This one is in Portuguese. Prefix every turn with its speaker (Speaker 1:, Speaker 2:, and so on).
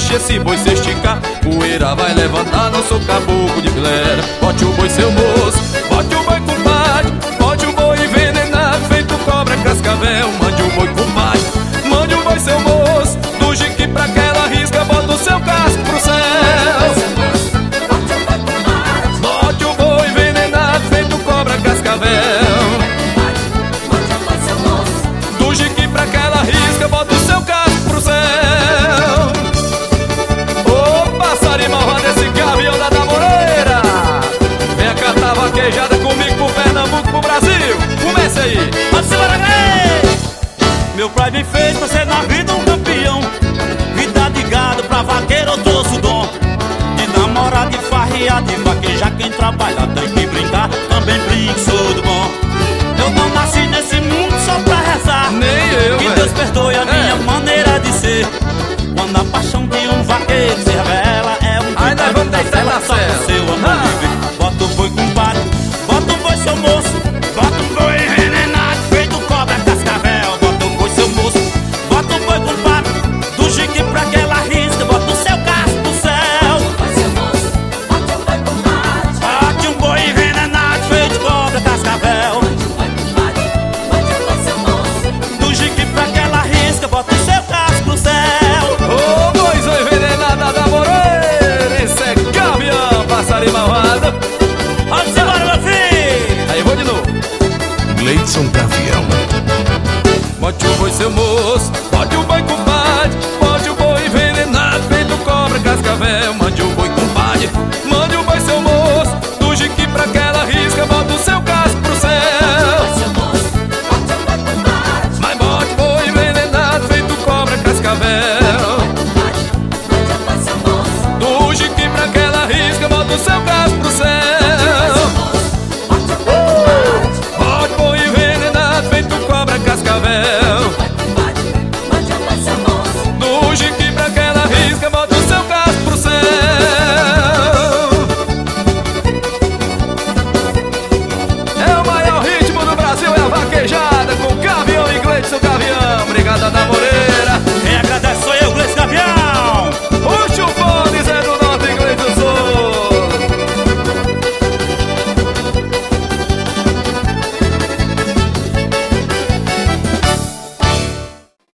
Speaker 1: deixe esse boi se esticar. Poeira vai levantar, não sou caboclo de glera. Bote o boi, seu moço, bote o boi, compadre. Bote o boi envenenado, feito cobra cascavel. Mande o boi, compadre, mande o boi, seu moço. Do jique pra aquela risca, bota o seu casco pro céu. Bote o boi envenenado, feito cobra cascavel. Do jique pra aquela risca, bota o seu casco pro céu. Ô passarinho malvado, esse gavião da Moreira, vem cá, tá vaquejada comigo pro Pernambuco, pro Brasil. Comece aí.
Speaker 2: Pode ser, meu pai me fez pra ser na vida um campeão. Vida de gado pra vaqueiro eu trouxe o dom. De namorar, de farrear, de vaquejar. Quem trabalha tem que brincar, também brinco, sou do bom. Eu não nasci nesse mundo só pra rezar.
Speaker 1: Nem eu,
Speaker 2: que Deus perdoe a minha maneira de ser. Quando a paixão de um vaqueiro se revela, é um
Speaker 1: aí nós vamos deitar na
Speaker 2: só
Speaker 1: cela.
Speaker 2: com seu amor livre. Bota o boi, compadre, bota o boi, seu moço. Bota o boi envenenado, feito cobra cascavel. Bota o boi, seu moço, bota o boi, compadre. Do jique pra aquela risca, bota o seu casco pro céu. Bote um boi envenenado, feito cobra cascavel. Do jique pra aquela risca, bota o seu casco pro céu.
Speaker 1: Ô boizão envenenada da Moreira, esse é gavião, passarinho malvado.
Speaker 2: Vamos embora, meu filho.
Speaker 1: Aí eu vou de novo.
Speaker 3: Gleidson Gavião.
Speaker 1: Bote o boi, seu moço, bote o boi, compadre. Bote o boi envenenado, feito cobra cascavel. Mande o boi, compadre, mande o boi, seu moço. Do jique pra aquela risca, bota o seu casco pro céu. Mas bote o boi envenenado, feito cobra cascavel. Do jique pra aquela risca, bota o seu casco pro céu. Bote o boi envenenado, feito cobra cascavel. Do jique pra aquela risca, bota o seu casco pro céu. É o maior ritmo do Brasil, é a vaquejada com Gavião e Gleidson Gavião. Obrigado, da Moreira.